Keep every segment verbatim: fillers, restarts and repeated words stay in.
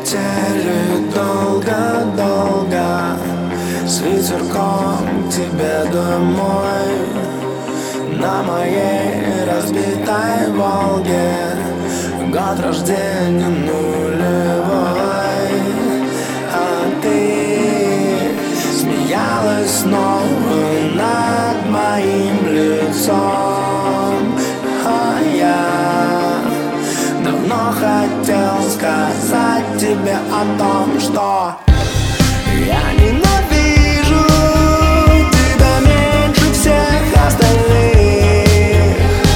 летели долго-долго с ветерком к тебе домой. На моей разбитой Волге год рождения нулевой. А ты смеялась снова над моим лицом. А я давно хотел сказать тебе о том, что я ненавижу тебя меньше всех остальных.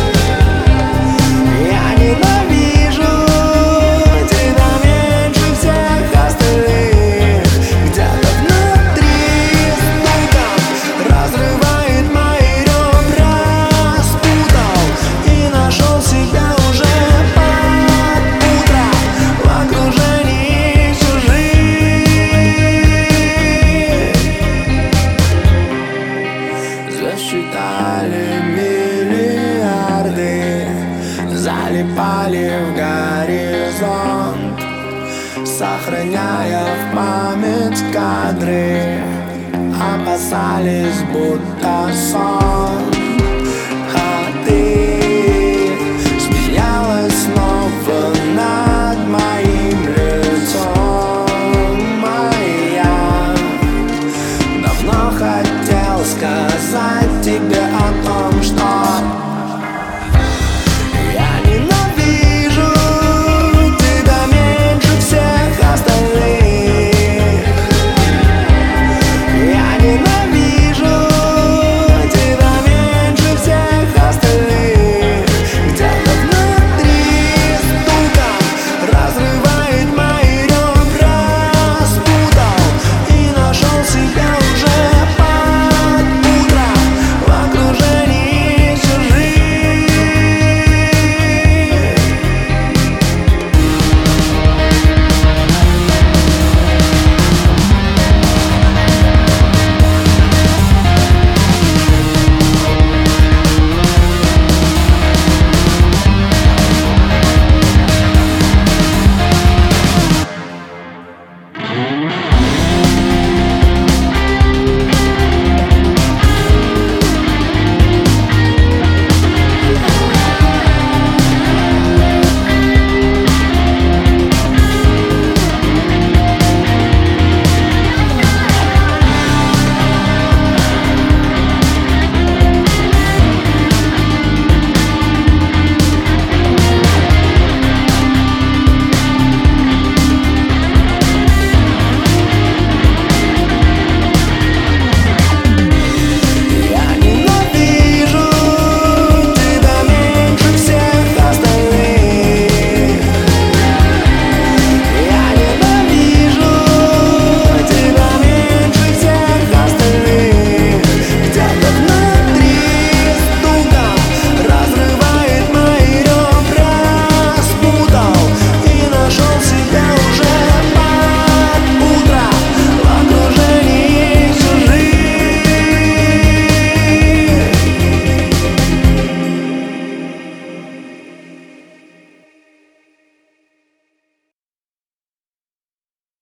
Я ненавижу тебя меньше всех остальных. Где-то внутри стуком разрывает мои ребра. Спутал и нашел себя уже под утро в окружении чужих. Засчитали миллиарды, залипали в горизонт, сохраняя в память кадры, опасались, будто сон.